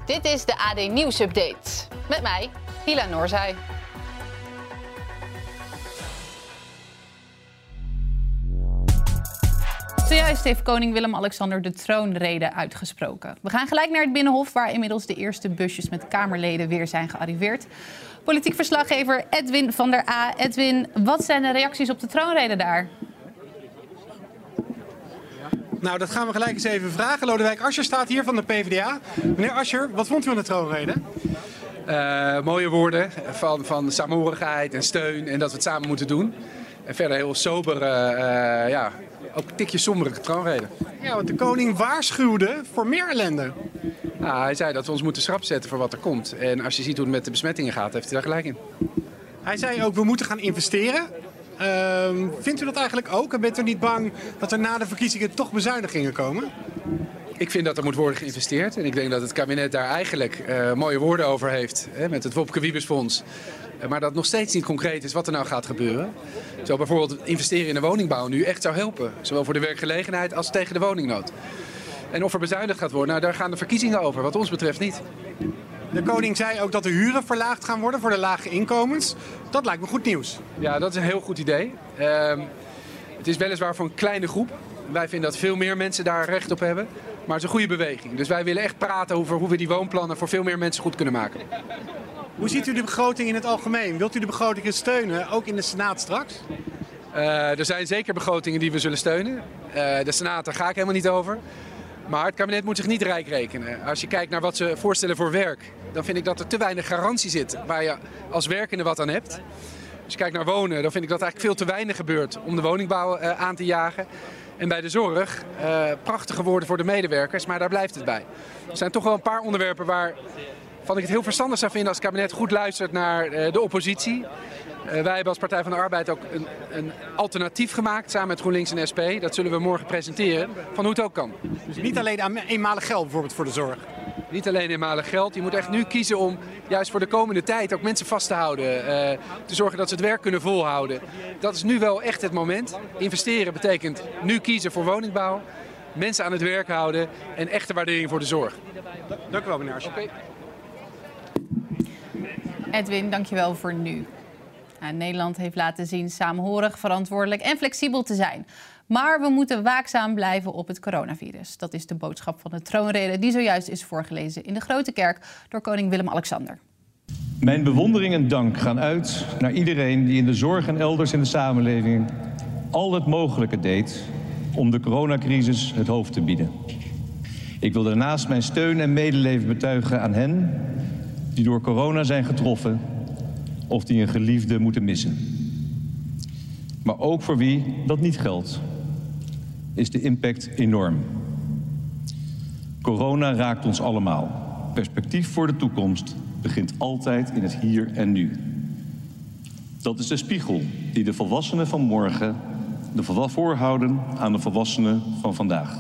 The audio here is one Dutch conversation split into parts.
Dit is de AD Nieuws Update. Met mij, Hila Noorzij. Zojuist heeft koning Willem-Alexander de troonrede uitgesproken. We gaan gelijk naar het Binnenhof, waar inmiddels de eerste busjes met Kamerleden weer zijn gearriveerd. Politiek verslaggever Edwin van der A. Edwin, wat zijn de reacties op de troonrede daar? Nou, dat gaan we gelijk eens even vragen. Lodewijk Asscher staat hier van de PvdA. Meneer Asscher, wat vond u van de troonrede? Mooie woorden van samenhorigheid en steun en dat we het samen moeten doen. En verder heel sober, ook een tikje sombere troonrede. Ja, want de koning waarschuwde voor meer ellende. Nou, hij zei dat we ons moeten schrap zetten voor wat er komt. En als je ziet hoe het met de besmettingen gaat, heeft hij daar gelijk in. Hij zei ook, we moeten gaan investeren. Vindt u dat eigenlijk ook? En bent u niet bang dat er na de verkiezingen toch bezuinigingen komen? Ik vind dat er moet worden geïnvesteerd. En ik denk dat het kabinet daar eigenlijk mooie woorden over heeft. Met het Wopke Wiebesfonds. Maar dat nog steeds niet concreet is wat er nou gaat gebeuren. Terwijl bijvoorbeeld investeren in de woningbouw nu echt zou helpen. Zowel voor de werkgelegenheid als tegen de woningnood. En of er bezuinigd gaat worden, nou, daar gaan de verkiezingen over. Wat ons betreft niet. De koning zei ook dat de huren verlaagd gaan worden voor de lage inkomens. Dat lijkt me goed nieuws. Ja, dat is een heel goed idee. Het is weliswaar voor een kleine groep. Wij vinden dat veel meer mensen daar recht op hebben. Maar het is een goede beweging. Dus wij willen echt praten over hoe we die woonplannen voor veel meer mensen goed kunnen maken. Hoe ziet u de begroting in het algemeen? Wilt u de begrotingen steunen, ook in de Senaat straks? Er zijn zeker begrotingen die we zullen steunen. De Senaat, daar ga ik helemaal niet over. Maar het kabinet moet zich niet rijk rekenen. Als je kijkt naar wat ze voorstellen voor werk, dan vind ik dat er te weinig garantie zit waar je als werkende wat aan hebt. Als je kijkt naar wonen, dan vind ik dat eigenlijk veel te weinig gebeurt om de woningbouw aan te jagen. En bij de zorg, prachtige woorden voor de medewerkers, maar daar blijft het bij. Er zijn toch wel een paar onderwerpen waarvan ik het heel verstandig zou vinden als het kabinet goed luistert naar de oppositie. Wij hebben als Partij van de Arbeid ook een alternatief gemaakt samen met GroenLinks en SP. Dat zullen we morgen presenteren, van hoe het ook kan. Dus niet alleen aan eenmalig geld bijvoorbeeld voor de zorg? Niet alleen eenmalig geld. Je moet echt nu kiezen om juist voor de komende tijd ook mensen vast te houden. Te zorgen dat ze het werk kunnen volhouden. Dat is nu wel echt het moment. Investeren betekent nu kiezen voor woningbouw. Mensen aan het werk houden en echte waardering voor de zorg. Dank u wel, meneer Asscher. Okay. Edwin, dankjewel voor nu. Nederland heeft laten zien samenhorig, verantwoordelijk en flexibel te zijn. Maar we moeten waakzaam blijven op het coronavirus. Dat is de boodschap van de troonrede die zojuist is voorgelezen in de Grote Kerk door koning Willem-Alexander. Mijn bewondering en dank gaan uit naar iedereen die in de zorg en elders in de samenleving al het mogelijke deed om de coronacrisis het hoofd te bieden. Ik wil daarnaast mijn steun en medeleven betuigen aan hen die door corona zijn getroffen of die een geliefde moeten missen. Maar ook voor wie dat niet geldt, is de impact enorm. Corona raakt ons allemaal. Perspectief voor de toekomst begint altijd in het hier en nu. Dat is de spiegel die de volwassenen van morgen voorhouden aan de volwassenen van vandaag.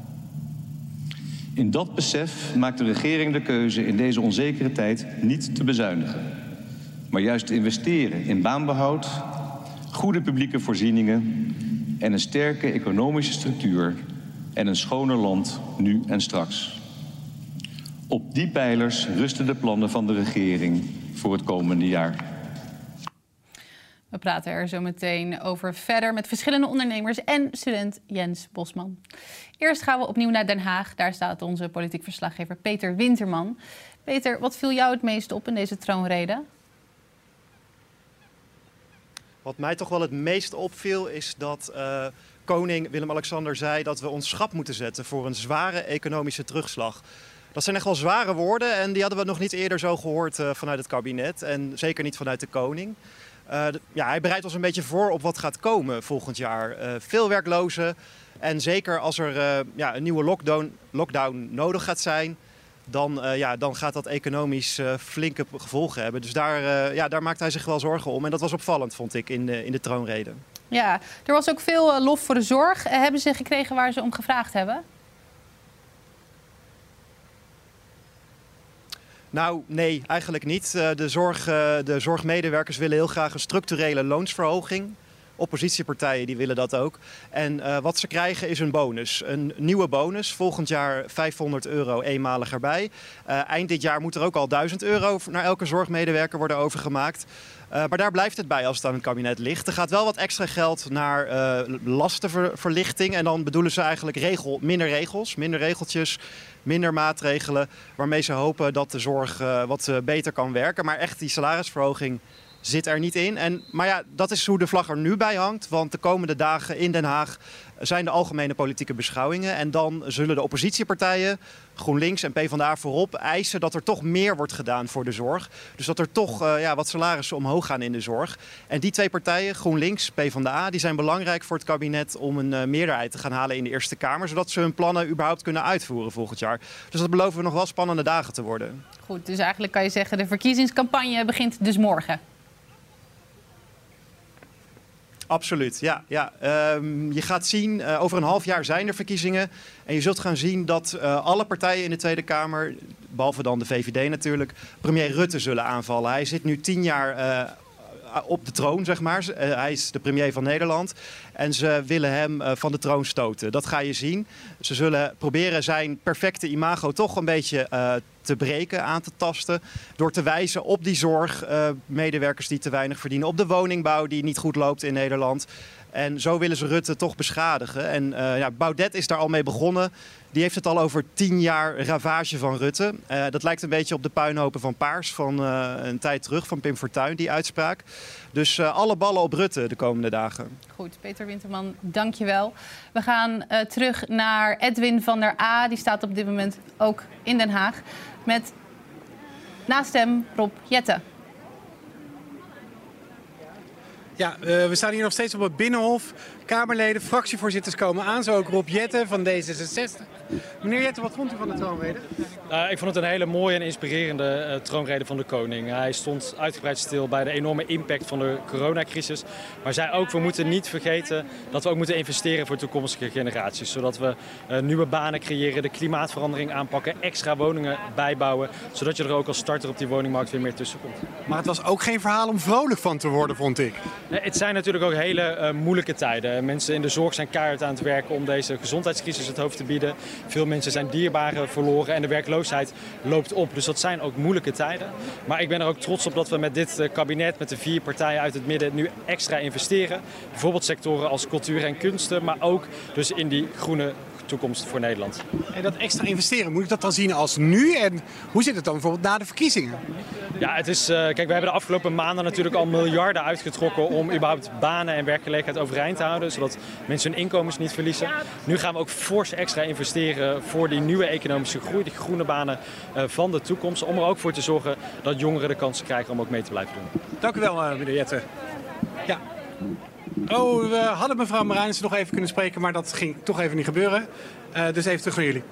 In dat besef maakt de regering de keuze in deze onzekere tijd niet te bezuinigen, maar juist te investeren in baanbehoud, goede publieke voorzieningen en een sterke economische structuur en een schoner land nu en straks. Op die pijlers rusten de plannen van de regering voor het komende jaar. We praten er zo meteen over verder met verschillende ondernemers en student Jens Bosman. Eerst gaan we opnieuw naar Den Haag. Daar staat onze politiek verslaggever Peter Winterman. Peter, wat viel jou het meest op in deze troonrede? Wat mij toch wel het meest opviel is dat koning Willem-Alexander zei dat we ons schrap moeten zetten voor een zware economische terugslag. Dat zijn echt wel zware woorden en die hadden we nog niet eerder zo gehoord vanuit het kabinet en zeker niet vanuit de koning. Hij bereidt ons een beetje voor op wat gaat komen volgend jaar. Veel werklozen en zeker als er een nieuwe lockdown nodig gaat zijn, dan gaat dat economisch flinke gevolgen hebben. Dus daar maakt hij zich wel zorgen om. En dat was opvallend, vond ik, in de troonrede. Ja, er was ook veel lof voor de zorg. Hebben ze gekregen waar ze om gevraagd hebben? Nou, nee, eigenlijk niet. De zorgmedewerkers willen heel graag een structurele loonsverhoging Oppositiepartijen die willen dat ook. En wat ze krijgen is een bonus. Een nieuwe bonus. Volgend jaar €500 eenmalig erbij. Eind dit jaar moet er ook al €1000 naar elke zorgmedewerker worden overgemaakt. Maar daar blijft het bij als het aan het kabinet ligt. Er gaat wel wat extra geld naar lastenverlichting. En dan bedoelen ze eigenlijk minder regels, minder regeltjes, minder maatregelen. Waarmee ze hopen dat de zorg wat beter kan werken. Maar echt die salarisverhoging zit er niet in. Maar ja, dat is hoe de vlag er nu bij hangt. Want de komende dagen in Den Haag zijn de algemene politieke beschouwingen. En dan zullen de oppositiepartijen, GroenLinks en PvdA voorop, eisen dat er toch meer wordt gedaan voor de zorg. Dus dat er toch wat salarissen omhoog gaan in de zorg. En die twee partijen, GroenLinks, PvdA, die zijn belangrijk voor het kabinet om een meerderheid te gaan halen in de Eerste Kamer. Zodat ze hun plannen überhaupt kunnen uitvoeren volgend jaar. Dus dat beloven nog wel spannende dagen te worden. Goed, dus eigenlijk kan je zeggen de verkiezingscampagne begint dus morgen. Absoluut, ja. Je gaat zien, over een half jaar zijn er verkiezingen. En je zult gaan zien dat alle partijen in de Tweede Kamer, behalve dan de VVD natuurlijk, premier Rutte zullen aanvallen. Hij zit nu 10 jaar op de troon, zeg maar. Hij is de premier van Nederland. En ze willen hem van de troon stoten. Dat ga je zien. Ze zullen proberen zijn perfecte imago toch een beetje te breken, aan te tasten. Door te wijzen op die zorg, medewerkers die te weinig verdienen. Op de woningbouw die niet goed loopt in Nederland. En zo willen ze Rutte toch beschadigen. En Baudet is daar al mee begonnen. Die heeft het al over 10 jaar ravage van Rutte. Dat lijkt een beetje op de puinhopen van Paars van een tijd terug, van Pim Fortuyn, die uitspraak. Dus alle ballen op Rutte de komende dagen. Goed, Peter Winterman, dank je wel. We gaan terug naar Edwin van der A. Die staat op dit moment ook in Den Haag. Met naast hem Rob Jetten. Ja, we staan hier nog steeds op het Binnenhof. Kamerleden, fractievoorzitters komen aan. Zo ook Rob Jetten van D66. Meneer Jetten, wat vond u van de troonrede? Ik vond het een hele mooie en inspirerende troonrede van de koning. Hij stond uitgebreid stil bij de enorme impact van de coronacrisis. Maar zei ook, we moeten niet vergeten dat we ook moeten investeren voor toekomstige generaties. Zodat we nieuwe banen creëren, de klimaatverandering aanpakken, extra woningen bijbouwen. Zodat je er ook als starter op die woningmarkt weer meer tussen komt. Maar het was ook geen verhaal om vrolijk van te worden, vond ik. Het zijn natuurlijk ook hele moeilijke tijden. Mensen in de zorg zijn keihard aan het werken om deze gezondheidscrisis het hoofd te bieden. Veel mensen zijn dierbaren verloren en de werkloosheid loopt op. Dus dat zijn ook moeilijke tijden. Maar ik ben er ook trots op dat we met dit kabinet, met de 4 partijen uit het midden, nu extra investeren. Bijvoorbeeld sectoren als cultuur en kunsten, maar ook dus in die groene toekomst voor Nederland. En dat extra investeren, moet ik dat dan zien als nu? En hoe zit het dan bijvoorbeeld na de verkiezingen? Ja, het is, kijk, we hebben de afgelopen maanden natuurlijk al miljarden uitgetrokken om überhaupt banen en werkgelegenheid overeind te houden, zodat mensen hun inkomens niet verliezen. Nu gaan we ook fors extra investeren voor die nieuwe economische groei, die groene banen van de toekomst, om er ook voor te zorgen dat jongeren de kans krijgen om ook mee te blijven doen. Dank u wel, meneer Jetten. Ja. Oh, we hadden mevrouw Marijnissen nog even kunnen spreken, maar dat ging toch even niet gebeuren. Dus even terug naar jullie.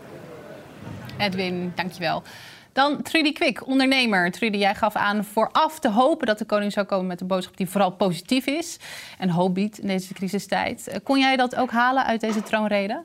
Edwin, dankjewel. Dan Trudy Kwik, ondernemer. Trudy, jij gaf aan vooraf te hopen dat de koning zou komen met een boodschap die vooral positief is en hoop biedt in deze crisistijd. Kon jij dat ook halen uit deze troonrede?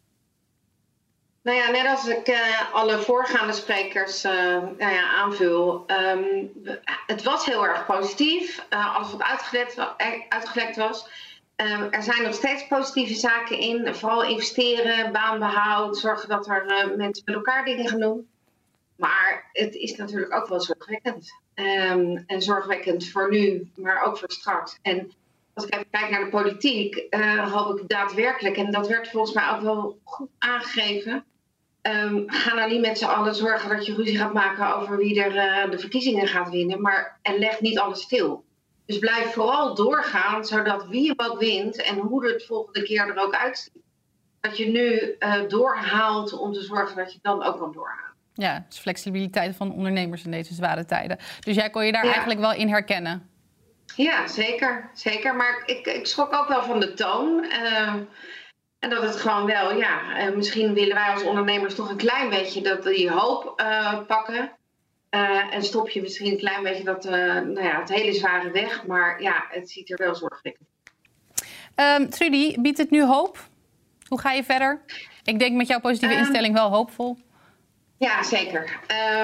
Nou ja, net als ik alle voorgaande sprekers aanvul. Het was heel erg positief. Alles wat uitgelekt was. Er zijn nog steeds positieve zaken in. Vooral investeren, baanbehoud, zorgen dat er mensen met elkaar dingen gaan doen. Maar het is natuurlijk ook wel zorgwekkend. En zorgwekkend voor nu, maar ook voor straks. En als ik even kijk naar de politiek, hoop ik daadwerkelijk, en dat werd volgens mij ook wel goed aangegeven, ga nou niet met z'n allen zorgen dat je ruzie gaat maken over wie er de verkiezingen gaat winnen, en leg niet alles stil. Dus blijf vooral doorgaan, zodat wie hem ook wint en hoe het volgende keer er ook uitziet, dat je nu doorhaalt om te zorgen dat je dan ook kan doorhalen. Ja, dus flexibiliteit van ondernemers in deze zware tijden. Dus jij kon je daar eigenlijk wel in herkennen? Ja, zeker. Zeker. Maar ik schrok ook wel van de toon. En dat het gewoon wel, misschien willen wij als ondernemers toch een klein beetje dat die hoop pakken. En stop je misschien een klein beetje dat, het hele zware weg. Maar ja, het ziet er wel zorgwekkend uit. Trudy, biedt het nu hoop? Hoe ga je verder? Ik denk met jouw positieve instelling wel hoopvol. Ja, zeker.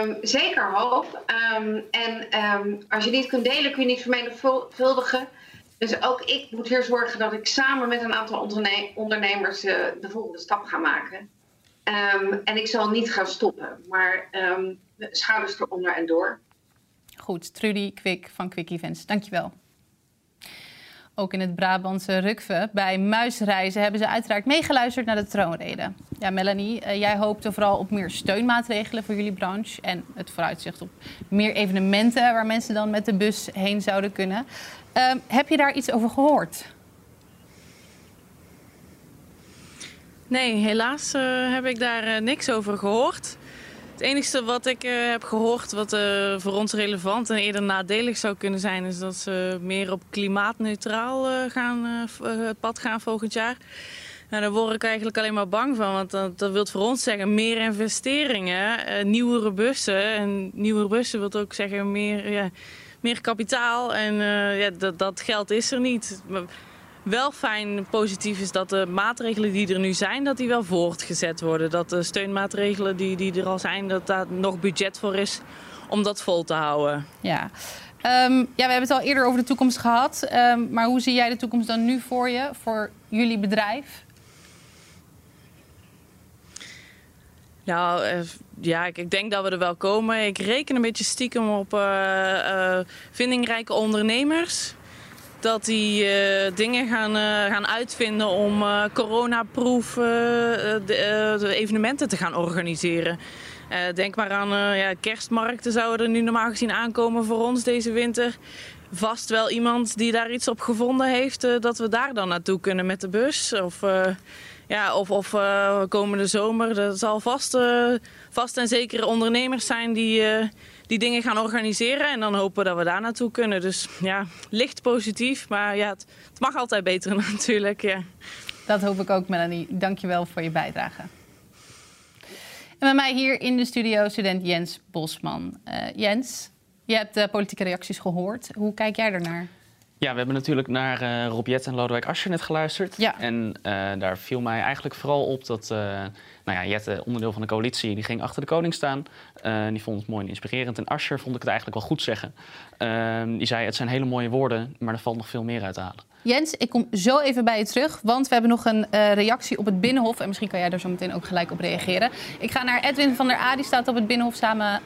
Zeker hoop. Als je niet kunt delen, kun je niet vermenigvuldigen. Dus ook ik moet weer zorgen dat ik samen met een aantal ondernemers de volgende stap ga maken. En ik zal niet gaan stoppen, maar schouders eronder en door. Goed, Trudy Kwik van Kwik Events, dankjewel. Ook in het Brabantse Rukve bij Muisreizen hebben ze uiteraard meegeluisterd naar de troonrede. Ja, Melanie, jij hoopte vooral op meer steunmaatregelen voor jullie branche en het vooruitzicht op meer evenementen waar mensen dan met de bus heen zouden kunnen. Heb je daar iets over gehoord? Nee, helaas heb ik daar niks over gehoord. Het enige wat ik heb gehoord, wat voor ons relevant en eerder nadelig zou kunnen zijn, is dat ze meer op klimaatneutraal het pad gaan volgend jaar. Nou, daar word ik eigenlijk alleen maar bang van, want dat wil voor ons zeggen meer investeringen, nieuwere bussen. En nieuwere bussen wil ook zeggen meer kapitaal en dat geld is er niet. Wel fijn positief is dat de maatregelen die er nu zijn, dat die wel voortgezet worden. Dat de steunmaatregelen die er al zijn, dat daar nog budget voor is om dat vol te houden. Ja, we hebben het al eerder over de toekomst gehad. Maar hoe zie jij de toekomst dan nu voor je, voor jullie bedrijf? Nou, ik denk dat we er wel komen. Ik reken een beetje stiekem op vindingrijke ondernemers. Dat die dingen gaan uitvinden om coronaproof de evenementen te gaan organiseren. Denk maar aan kerstmarkten zouden er nu normaal gezien aankomen voor ons deze winter. Vast wel iemand die daar iets op gevonden heeft, dat we daar dan naartoe kunnen met de bus. Of komende zomer. Er zal vast en zeker ondernemers zijn die dingen gaan organiseren. En dan hopen we dat we daar naartoe kunnen. Dus ja, licht positief. Maar ja, het mag altijd beter natuurlijk. Ja. Dat hoop ik ook, Melanie. Dank je wel voor je bijdrage. En bij mij hier in de studio student Jens Bosman. Jens, je hebt de politieke reacties gehoord. Hoe kijk jij ernaar? Ja, we hebben natuurlijk naar Rob Jetten en Lodewijk Asscher net geluisterd. Ja. En daar viel mij eigenlijk vooral op dat Jetten, onderdeel van de coalitie, die ging achter de koning staan. Die vond het mooi en inspirerend. En Asscher vond ik het eigenlijk wel goed zeggen. Die zei, het zijn hele mooie woorden, maar er valt nog veel meer uit te halen. Jens, ik kom zo even bij je terug, want we hebben nog een reactie op het Binnenhof. En misschien kan jij daar zo meteen ook gelijk op reageren. Ik ga naar Edwin van der A, die staat op het Binnenhof samen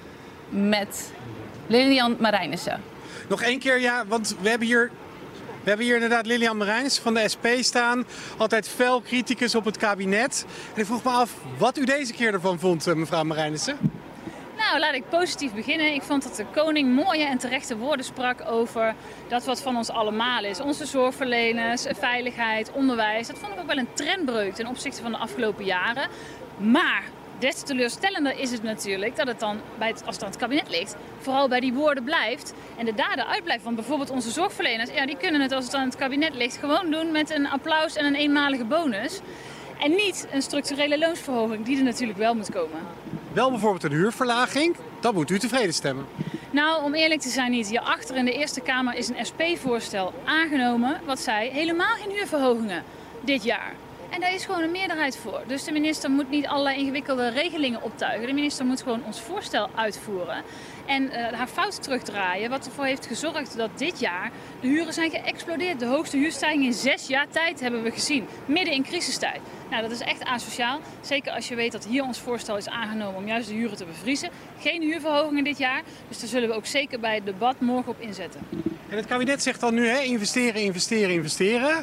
met Lilian Marijnissen. Nog één keer, ja, want we hebben hier inderdaad Lilian Marijnissen van de SP staan. Altijd fel criticus op het kabinet. En ik vroeg me af wat u deze keer ervan vond, mevrouw Marijnissen. Nou, laat ik positief beginnen. Ik vond dat de koning mooie en terechte woorden sprak over dat wat van ons allemaal is. Onze zorgverleners, veiligheid, onderwijs. Dat vond ik ook wel een trendbreuk ten opzichte van de afgelopen jaren. Maar des te teleurstellender is het natuurlijk dat het dan, als het aan het kabinet ligt, vooral bij die woorden blijft en de daden uitblijft. Want bijvoorbeeld onze zorgverleners, ja, die kunnen het als het aan het kabinet ligt gewoon doen met een applaus en een eenmalige bonus. En niet een structurele loonsverhoging die er natuurlijk wel moet komen. Wel bijvoorbeeld een huurverlaging, dan moet u tevreden stemmen. Nou, om eerlijk te zijn niet. Hierachter in de Eerste Kamer is een SP-voorstel aangenomen wat zei helemaal geen huurverhogingen dit jaar. En daar is gewoon een meerderheid voor. Dus de minister moet niet allerlei ingewikkelde regelingen optuigen. De minister moet gewoon ons voorstel uitvoeren. En haar fout terugdraaien. Wat ervoor heeft gezorgd dat dit jaar de huren zijn geëxplodeerd. De hoogste huurstijging in 6 jaar tijd hebben we gezien. Midden in crisistijd. Nou, dat is echt asociaal. Zeker als je weet dat hier ons voorstel is aangenomen om juist de huren te bevriezen. Geen huurverhogingen dit jaar. Dus daar zullen we ook zeker bij het debat morgen op inzetten. En het kabinet zegt dan nu, investeren, investeren, investeren.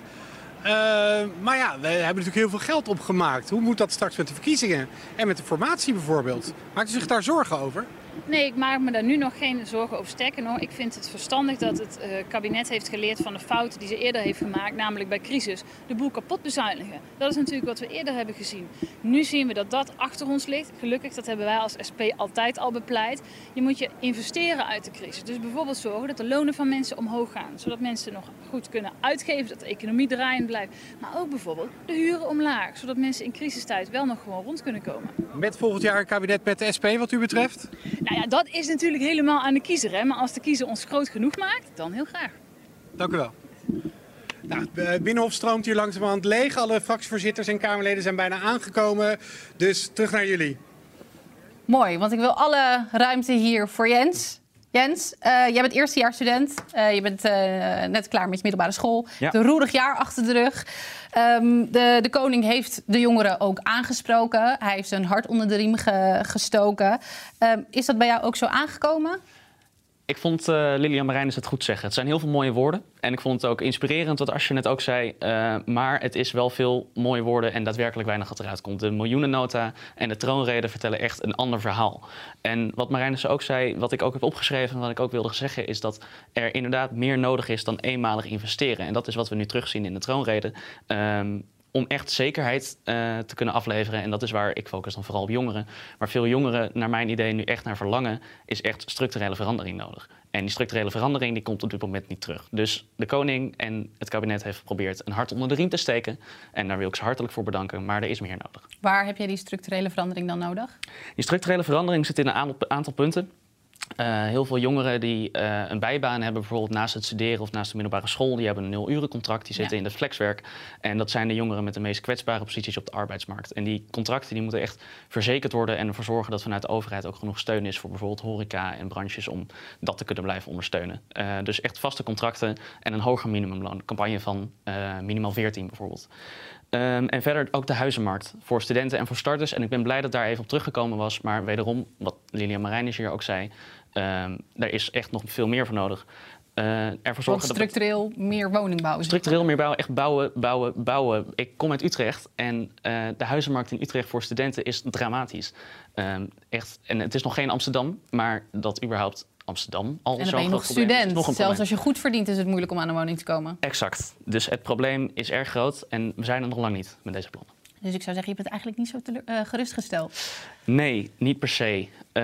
Maar ja, we hebben natuurlijk heel veel geld opgemaakt. Hoe moet dat straks met de verkiezingen en met de formatie bijvoorbeeld? Maakt u zich daar zorgen over? Nee, ik maak me daar nu nog geen zorgen over. Sterker nog, ik vind het verstandig dat het kabinet heeft geleerd van de fouten die ze eerder heeft gemaakt. Namelijk bij crisis de boel kapot bezuinigen. Dat is natuurlijk wat we eerder hebben gezien. Nu zien we dat dat achter ons ligt. Gelukkig, dat hebben wij als SP altijd al bepleit. Je moet je investeren uit de crisis. Dus bijvoorbeeld zorgen dat de lonen van mensen omhoog gaan. Zodat mensen nog goed kunnen uitgeven, dat de economie draaiend blijft. Maar ook bijvoorbeeld de huren omlaag. Zodat mensen in crisistijd wel nog gewoon rond kunnen komen. Met volgend jaar een kabinet met de SP wat u betreft? Nou ja, dat is natuurlijk helemaal aan de kiezer. Hè? Maar als de kiezer ons groot genoeg maakt, dan heel graag. Dank u wel. Nou, het Binnenhof stroomt hier langzamerhand leeg. Alle fractievoorzitters en Kamerleden zijn bijna aangekomen. Dus terug naar jullie. Mooi, want ik wil alle ruimte hier voor Jens. Jens, jij bent eerstejaarsstudent. Je bent net klaar met je middelbare school. Ja. Een roerig jaar achter de rug. De koning heeft de jongeren ook aangesproken. Hij heeft zijn hart onder de riem gestoken. Is dat bij jou ook zo aangekomen? Ik vond Lilian Marijnissen het goed zeggen. Het zijn heel veel mooie woorden. En ik vond het ook inspirerend wat Asje net ook zei. Maar het is wel veel mooie woorden en daadwerkelijk weinig wat eruit komt. De miljoenennota en de troonrede vertellen echt een ander verhaal. En wat Marijnissen ook zei, wat ik ook heb opgeschreven en wat ik ook wilde zeggen, is dat er inderdaad meer nodig is dan eenmalig investeren. En dat is wat we nu terugzien in de troonrede. Om echt zekerheid te kunnen afleveren. En dat is waar ik focus dan vooral op jongeren. Waar veel jongeren, naar mijn idee, nu echt naar verlangen, is echt structurele verandering nodig. En die structurele verandering die komt op dit moment niet terug. Dus de koning en het kabinet heeft geprobeerd een hart onder de riem te steken. En daar wil ik ze hartelijk voor bedanken, maar er is meer nodig. Waar heb jij die structurele verandering dan nodig? Die structurele verandering zit in een aantal punten. Heel veel jongeren die een bijbaan hebben, bijvoorbeeld naast het studeren of naast de middelbare school, die hebben een 0-urencontract, die zitten in het flexwerk. En dat zijn de jongeren met de meest kwetsbare posities op de arbeidsmarkt. En die contracten die moeten echt verzekerd worden en ervoor zorgen dat vanuit de overheid ook genoeg steun is voor bijvoorbeeld horeca en branches om dat te kunnen blijven ondersteunen. Dus echt vaste contracten en een hoger minimumloon. Een campagne van minimaal 14 bijvoorbeeld. En verder ook de huizenmarkt voor studenten en voor starters. En ik ben blij dat daar even op teruggekomen was. Maar wederom, wat Lilian Marijnissen hier ook zei, daar is echt nog veel meer voor nodig. Ervoor zorgen structureel meer woning bouwen. Structureel meer bouwen, echt bouwen. Ik kom uit Utrecht en de huizenmarkt in Utrecht voor studenten is dramatisch. Echt, en het is nog geen Amsterdam, maar dat überhaupt Amsterdam al en dan ben je nog student. Nog zelfs als je goed verdient is het moeilijk om aan een woning te komen. Exact. Dus het probleem is erg groot en we zijn er nog lang niet met deze plannen. Dus ik zou zeggen, je bent eigenlijk niet zo gerustgesteld. Nee, niet per se.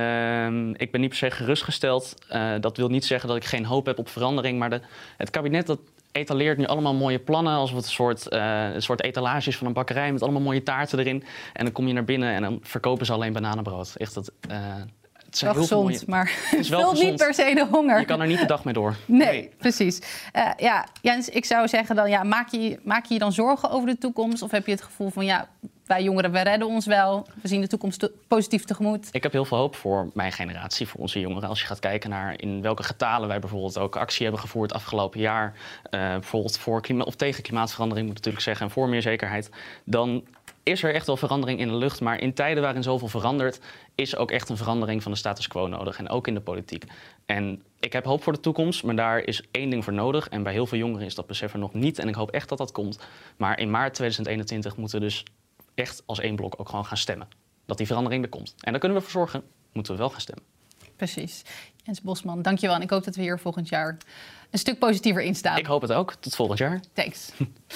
Ik ben niet per se gerustgesteld. Dat wil niet zeggen dat ik geen hoop heb op verandering. Maar het kabinet dat etaleert nu allemaal mooie plannen. Als het een soort etalage is van een bakkerij met allemaal mooie taarten erin. En dan kom je naar binnen en dan verkopen ze alleen bananenbrood. Echt dat... Het is wel gezond, maar het vult niet per se de honger. Je kan er niet de dag mee door. Nee, precies. Jens, ik zou zeggen dan, maak je dan zorgen over de toekomst? Of heb je het gevoel van, wij jongeren, we redden ons wel. We zien de toekomst positief tegemoet. Ik heb heel veel hoop voor mijn generatie, voor onze jongeren. Als je gaat kijken naar in welke getalen wij bijvoorbeeld ook actie hebben gevoerd afgelopen jaar. Bijvoorbeeld tegen klimaatverandering, moet ik natuurlijk zeggen, en voor meer zekerheid. Dan is er echt wel verandering in de lucht. Maar in tijden waarin zoveel verandert, is ook echt een verandering van de status quo nodig. En ook in de politiek. En ik heb hoop voor de toekomst, maar daar is één ding voor nodig. En bij heel veel jongeren is dat besef er nog niet. En ik hoop echt dat dat komt. Maar in maart 2021 moeten we dus echt als één blok ook gewoon gaan stemmen. Dat die verandering er komt. En daar kunnen we voor zorgen, moeten we wel gaan stemmen. Precies. Jens Bosman, dankjewel. En ik hoop dat we hier volgend jaar een stuk positiever in staan. Ik hoop het ook. Tot volgend jaar. Thanks.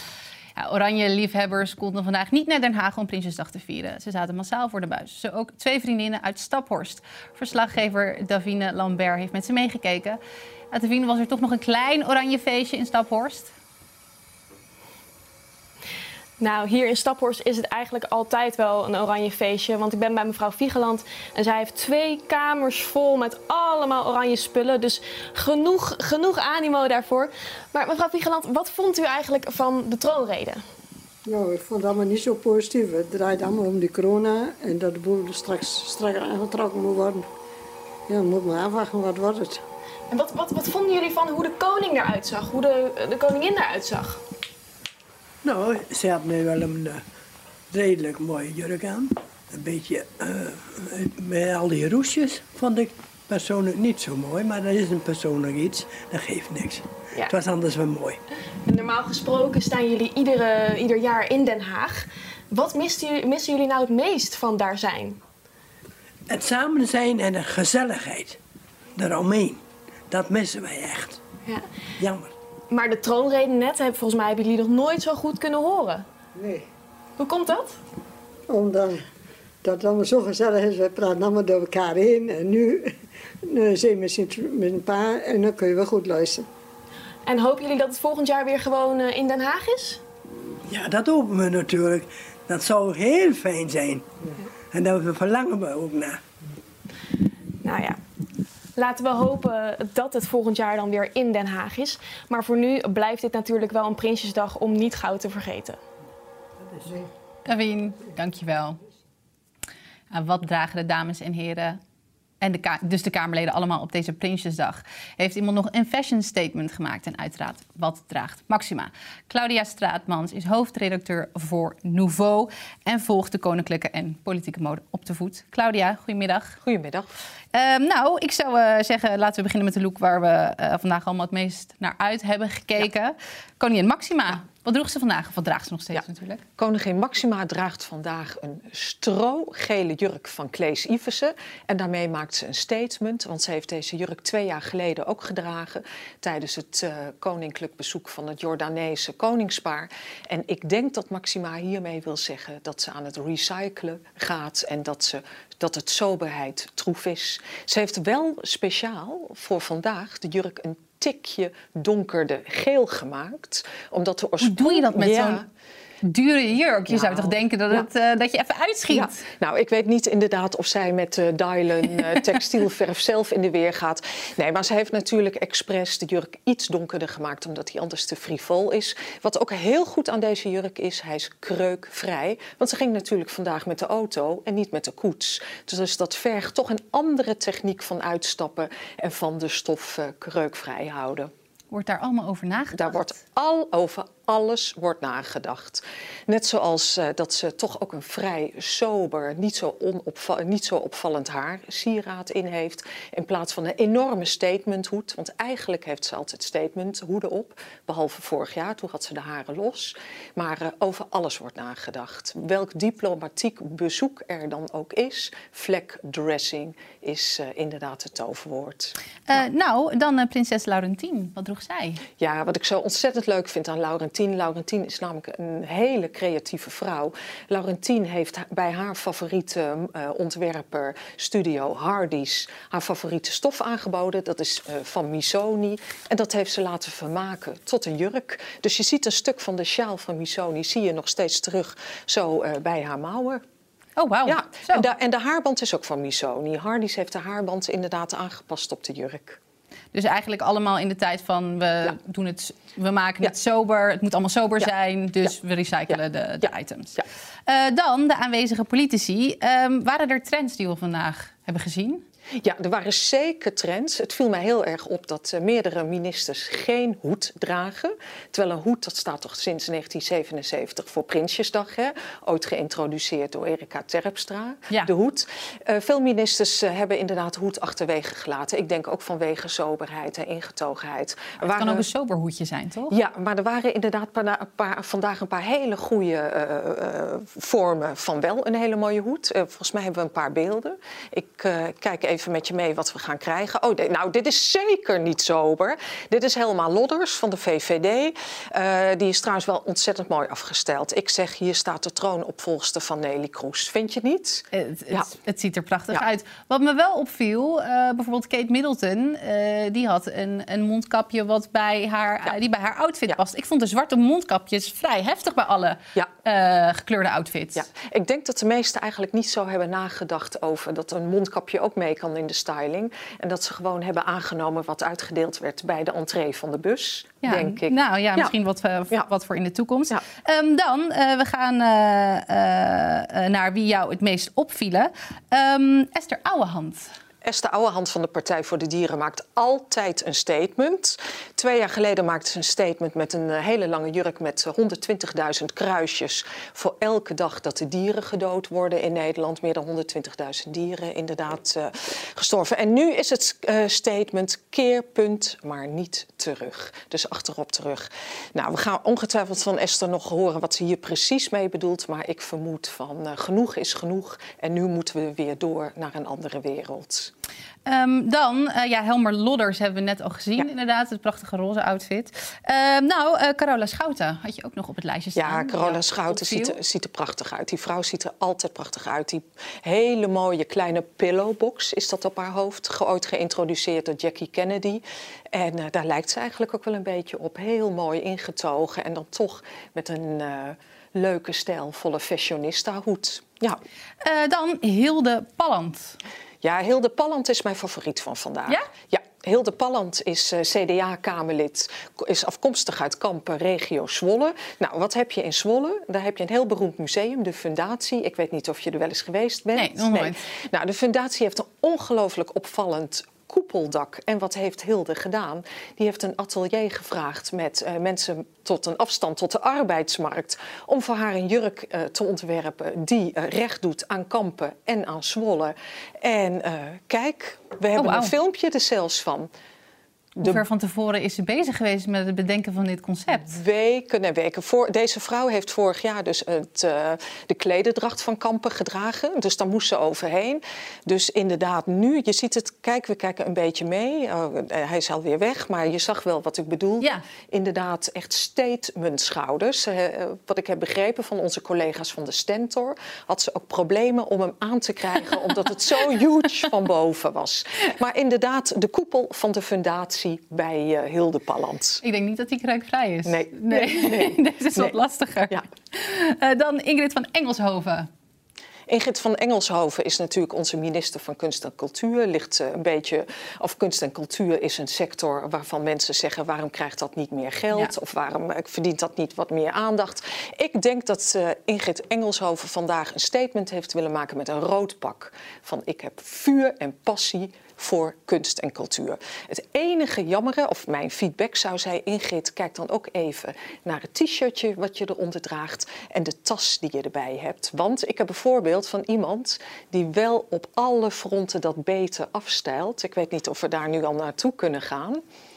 Oranje-liefhebbers konden vandaag niet naar Den Haag om Prinsjesdag te vieren. Ze zaten massaal voor de buis. Zo ook 2 vriendinnen uit Staphorst. Verslaggever Davine Lambert heeft met ze meegekeken. Davine, was er toch nog een klein oranje feestje in Staphorst? Nou, hier in Staphorst is het eigenlijk altijd wel een oranje feestje. Want ik ben bij mevrouw Vigeland en zij heeft 2 kamers vol met allemaal oranje spullen. Dus genoeg animo daarvoor. Maar mevrouw Vigeland, wat vond u eigenlijk van de troonrede? Nou, ik vond het allemaal niet zo positief. Het draait allemaal om de corona en dat de boel straks aangetrokken moet worden. Ja, dan moet maar afwachten wat wordt het. En wat vonden jullie van hoe de koning eruit zag, hoe de koningin eruit zag? Nou, ze had nu wel een redelijk mooie jurk aan. Een beetje met al die roesjes vond ik persoonlijk niet zo mooi. Maar dat is een persoonlijk iets, dat geeft niks. Ja. Het was anders wel mooi. En normaal gesproken staan jullie ieder jaar in Den Haag. Wat missen jullie nou het meest van daar zijn? Het samen zijn en de gezelligheid eromheen. Dat missen wij echt. Ja. Jammer. Maar de troonrede net, volgens mij hebben jullie nog nooit zo goed kunnen horen. Nee. Hoe komt dat? Omdat het allemaal zo gezellig is. We praten allemaal door elkaar heen. En nu zijn we met een paar en dan kun je wel goed luisteren. En hopen jullie dat het volgend jaar weer gewoon in Den Haag is? Ja, dat hopen we natuurlijk. Dat zou heel fijn zijn. Ja. En daar verlangen we ook naar. Nou ja. Laten we hopen dat het volgend jaar dan weer in Den Haag is. Maar voor nu blijft dit natuurlijk wel een Prinsjesdag om niet gauw te vergeten. Davine, dankjewel. Wat dragen de dames en heren en dus de Kamerleden allemaal op deze Prinsjesdag, heeft iemand nog een fashion statement gemaakt. En uiteraard, wat draagt Maxima? Claudia Straatmans is hoofdredacteur voor Nouveau en volgt de koninklijke en politieke mode op de voet. Claudia, goedemiddag. Goedemiddag. Nou, ik zou zeggen, laten we beginnen met de look waar we vandaag allemaal het meest naar uit hebben gekeken. Ja. Koningin Maxima. Wat droeg ze vandaag? Of wat draagt ze nog steeds natuurlijk? Koningin Maxima draagt vandaag een strogele jurk van Claes Iversen. En daarmee maakt ze een statement. Want ze heeft deze jurk 2 jaar geleden ook gedragen tijdens het koninklijk bezoek van het Jordaanese koningspaar. En ik denk dat Maxima hiermee wil zeggen dat ze aan het recyclen gaat en dat het soberheid troef is. Ze heeft wel speciaal voor vandaag de jurk een tikje donkerder geel gemaakt. Omdat de Hoe doe je dat met zo'n dure jurk? Je zou toch denken dat je even uitschiet? Ja. Nou, ik weet niet inderdaad of zij met Dylan textielverf zelf in de weer gaat. Nee, maar ze heeft natuurlijk expres de jurk iets donkerder gemaakt, omdat hij anders te frivol is. Wat ook heel goed aan deze jurk is, hij is kreukvrij. Want ze ging natuurlijk vandaag met de auto en niet met de koets. Dus dat vergt toch een andere techniek van uitstappen en van de stof kreukvrij houden. Wordt daar allemaal over nagedacht? Daar wordt over alles wordt nagedacht. Net zoals dat ze toch ook een vrij sober, niet zo opvallend haar sieraad in heeft. In plaats van een enorme statementhoed. Want eigenlijk heeft ze altijd statementhoeden op. Behalve vorig jaar, toen had ze de haren los. Maar over alles wordt nagedacht. Welk diplomatiek bezoek er dan ook is. Vlekdressing is inderdaad het toverwoord. Nou, dan prinses Laurentien. Wat droeg zij? Ja, wat ik zo ontzettend leuk vind aan Laurentien. Laurentien is namelijk een hele creatieve vrouw. Laurentien heeft bij haar favoriete ontwerper Studio Hardy's haar favoriete stof aangeboden. Dat is van Missoni. En dat heeft ze laten vermaken tot een jurk. Dus je ziet een stuk van de sjaal van Missoni zie je nog steeds terug zo bij haar mouwen. Oh, wauw. Ja, en de haarband is ook van Missoni. Hardy's heeft de haarband inderdaad aangepast op de jurk. Dus eigenlijk allemaal in de tijd van we maken het sober, het moet allemaal sober zijn, dus we recyclen de items. Ja. Dan de aanwezige politici. Waren er trends die we vandaag hebben gezien? Ja, er waren zeker trends. Het viel mij heel erg op dat meerdere ministers geen hoed dragen. Terwijl een hoed, dat staat toch sinds 1977 voor Prinsjesdag. Hè? Ooit geïntroduceerd door Erika Terpstra, de hoed. Veel ministers hebben inderdaad de hoed achterwege gelaten. Ik denk ook vanwege soberheid en ingetogenheid. Het kan ook een sober hoedje zijn, toch? Ja, maar er waren inderdaad vandaag een paar hele goede vormen van wel een hele mooie hoed. Volgens mij hebben we een paar beelden. Ik kijk even met je mee wat we gaan krijgen. Oh, nou, dit is zeker niet sober. Dit is Helma Lodders van de VVD. Die is trouwens wel ontzettend mooi afgesteld. Ik zeg, hier staat de troonopvolgster van Neelie Kroes. Vind je niet? Het ziet er prachtig uit. Wat me wel opviel, bijvoorbeeld Kate Middleton, die had een mondkapje wat bij haar outfit past. Ik vond de zwarte mondkapjes vrij heftig bij alle gekleurde outfits. Ja. Ik denk dat de meesten eigenlijk niet zo hebben nagedacht over dat een mondkapje ook mee kan in de styling. En dat ze gewoon hebben aangenomen wat uitgedeeld werd bij de entree van de bus, denk ik. Nou ja, misschien wat voor in de toekomst. Ja. Dan, we gaan naar wie jou het meest opvielen. Esther Ouwehand. Esther Ouwehand van de Partij voor de Dieren maakt altijd een statement. 2 jaar geleden maakte ze een statement met een hele lange jurk met 120.000 kruisjes voor elke dag dat de dieren gedood worden in Nederland. Meer dan 120.000 dieren inderdaad gestorven. En nu is het statement keerpunt, maar niet terug. Dus achterop terug. Nou, we gaan ongetwijfeld van Esther nog horen wat ze hier precies mee bedoelt. Maar ik vermoed van genoeg is genoeg. En nu moeten we weer door naar een andere wereld. Dan, Helmer Lodders hebben we net al gezien, inderdaad. Het prachtige roze outfit. Carola Schouten had je ook nog op het lijstje staan. Ja, Carola Schouten ziet er prachtig uit. Die vrouw ziet er altijd prachtig uit. Die hele mooie kleine pillowbox is dat op haar hoofd. Ooit geïntroduceerd door Jackie Kennedy. En daar lijkt ze eigenlijk ook wel een beetje op. Heel mooi ingetogen. En dan toch met een leuke, stijlvolle fashionista hoed. Ja. Dan Hilde Palland. Ja, Hilde Palland is mijn favoriet van vandaag. Ja? Ja. Hilde Palland is CDA-Kamerlid, is afkomstig uit Kampen, regio Zwolle. Nou, wat heb je in Zwolle? Daar heb je een heel beroemd museum, de Fundatie. Ik weet niet of je er wel eens geweest bent. Nee, nog nooit. Nou, de Fundatie heeft een ongelooflijk opvallend koepeldak. En wat heeft Hilde gedaan? Die heeft een atelier gevraagd met mensen tot een afstand tot de arbeidsmarkt om voor haar een jurk te ontwerpen die recht doet aan Kampen en aan Zwolle. En kijk, we hebben een filmpje er zelfs van. Hoe ver van tevoren is ze bezig geweest met het bedenken van dit concept? Weken en weken. Deze vrouw heeft vorig jaar dus de klederdracht van Kampen gedragen. Dus daar moest ze overheen. Dus inderdaad nu, je ziet het, kijk, we kijken een beetje mee. Hij is alweer weg, maar je zag wel wat ik bedoel. Ja. Inderdaad, echt statement schouders. Wat ik heb begrepen van onze collega's van de Stentor, had ze ook problemen om hem aan te krijgen, omdat het zo huge van boven was. Maar inderdaad, de koepel van de Fundatie bij Hilde Palland. Ik denk niet dat die kruikvrij is. Nee. Deze is wat lastiger. Ja. Dan Ingrid van Engelshoven. Ingrid van Engelshoven is natuurlijk onze minister van Kunst en Cultuur. Ligt een beetje, of kunst en cultuur is een sector waarvan mensen zeggen, waarom krijgt dat niet meer geld? Ja. Of waarom verdient dat niet wat meer aandacht? Ik denk dat Ingrid Engelshoven vandaag een statement heeft willen maken met een rood pak. Van ik heb vuur en passie voor kunst en cultuur. Het enige jammere, of mijn feedback zou zijn, Ingrid, kijk dan ook even naar het t-shirtje wat je eronder draagt en de tas die je erbij hebt. Want ik heb een voorbeeld van iemand die wel op alle fronten dat beter afstijlt. Ik weet niet of we daar nu al naartoe kunnen gaan.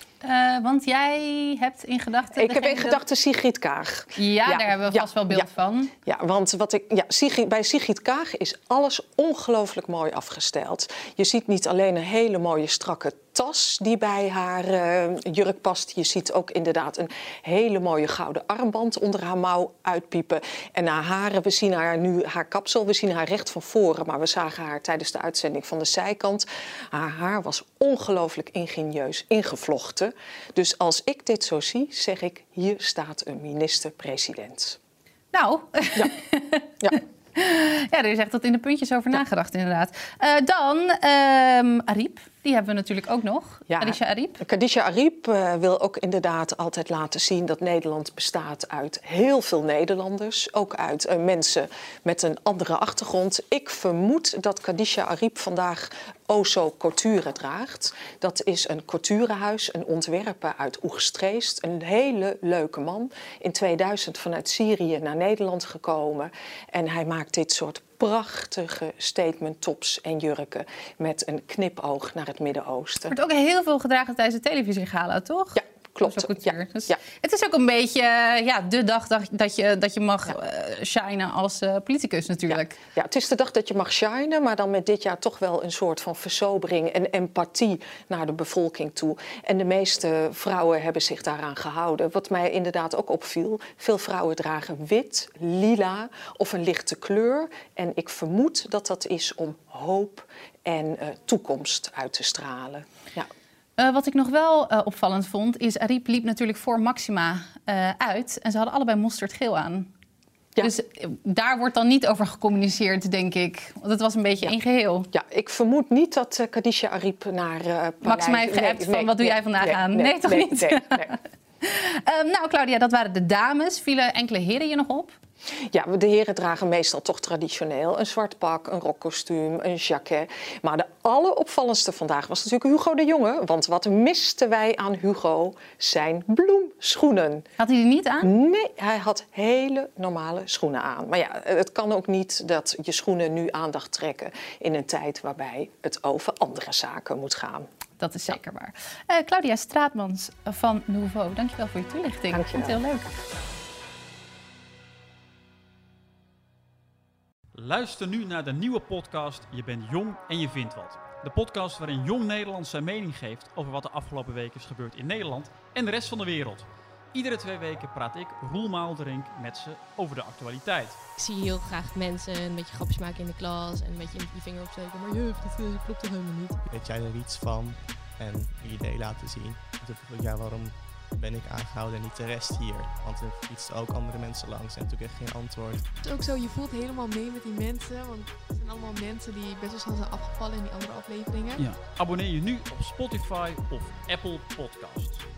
Want jij hebt in gedachten... Ik heb in gedachten Sigrid Kaag. Ja, daar hebben we vast wel beeld van. Ja, want bij Sigrid Kaag is alles ongelooflijk mooi afgesteld. Je ziet niet alleen een hele mooie strakke tas die bij haar jurk past. Je ziet ook inderdaad een hele mooie gouden armband onder haar mouw uitpiepen. En haar haren, we zien haar nu, haar kapsel, we zien haar recht van voren. Maar we zagen haar tijdens de uitzending van de zijkant. Haar haar was ongelooflijk ingenieus ingevlochten. Dus als ik dit zo zie, zeg ik, hier staat een minister-president. Nou, ja, er is echt tot in de puntjes over nagedacht inderdaad. Dan Ariep. Die hebben we natuurlijk ook nog. Ja, Khadija Ariep. Khadija Ariep wil ook inderdaad altijd laten zien dat Nederland bestaat uit heel veel Nederlanders. Ook uit mensen met een andere achtergrond. Ik vermoed dat Khadija Ariep vandaag Oso Couture draagt. Dat is een couturehuis, een ontwerper uit Oegstreest. Een hele leuke man. In 2000 vanuit Syrië naar Nederland gekomen. En hij maakt dit soort prachtige statement tops en jurken met een knipoog naar het Midden-Oosten. Er wordt ook heel veel gedragen tijdens de televisiegala, toch? Ja, klopt. Dus het is ook een beetje de dag dat je mag shinen als politicus natuurlijk. Ja, het is de dag dat je mag shinen, maar dan met dit jaar toch wel een soort van versobering en empathie naar de bevolking toe. En de meeste vrouwen hebben zich daaraan gehouden. Wat mij inderdaad ook opviel, veel vrouwen dragen wit, lila of een lichte kleur. En ik vermoed dat dat is om hoop en toekomst uit te stralen. Ja. Wat ik nog wel opvallend vond, is Ariep liep natuurlijk voor Maxima uit. En ze hadden allebei mosterdgeel aan. Ja. Dus daar wordt dan niet over gecommuniceerd, denk ik. Want het was een beetje één geheel. Ja, ik vermoed niet dat Khadija Ariep naar Maxima heeft geappt van wat doe jij vandaag aan? Nee, toch niet? Nee. Nou, Claudia, dat waren de dames. Vielen enkele heren je nog op? Ja, de heren dragen meestal toch traditioneel een zwart pak, een rokkostuum, een jacket. Maar de alleropvallendste vandaag was natuurlijk Hugo de Jonge. Want wat misten wij aan Hugo? Zijn bloemschoenen. Had hij die niet aan? Nee, hij had hele normale schoenen aan. Maar ja, het kan ook niet dat je schoenen nu aandacht trekken in een tijd waarbij het over andere zaken moet gaan. Dat is zeker waar. Claudia Straatmans van Nouveau, dankjewel voor je toelichting. Dankjewel. Ik vond het heel leuk. Luister nu naar de nieuwe podcast Je bent jong en je vindt wat. De podcast waarin Jong Nederland zijn mening geeft over wat de afgelopen weken is gebeurd in Nederland en de rest van de wereld. Iedere 2 weken praat ik, Roel Maalderink, met ze over de actualiteit. Ik zie heel graag mensen een beetje grapjes maken in de klas en een beetje je vinger opsteken. Maar juf, dat klopt toch helemaal niet? Weet jij er iets van en je idee laten zien? Ja, waarom ben ik aangehouden en niet de rest hier? Want er fietsten ook andere mensen langs en natuurlijk echt geen antwoord. Het is ook zo, je voelt helemaal mee met die mensen. Want het zijn allemaal mensen die best wel snel zijn afgevallen in die andere afleveringen. Ja. Abonneer je nu op Spotify of Apple Podcasts.